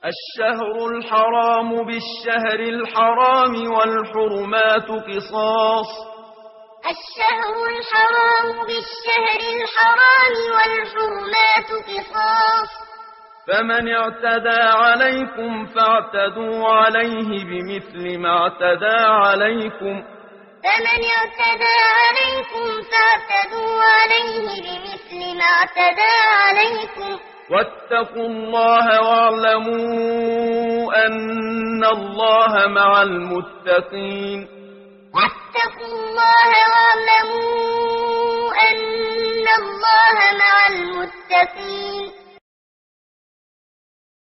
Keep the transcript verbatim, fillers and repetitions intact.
الشهر الحرام بالشهر الحرام والحرمات قصاص الشهر الحرام بالشهر الحرام والحرمات قصاص فمن اعتدى عليكم فاعتدوا عليه بمثل ما اعتدى عليكم فمن اعتدى عليكم فاعتدوا عليه بمثل ما اعتدى عليكم واتقوا الله واعلموا أن الله مع المتقين واتقوا الله واعلموا أن الله مع المتقين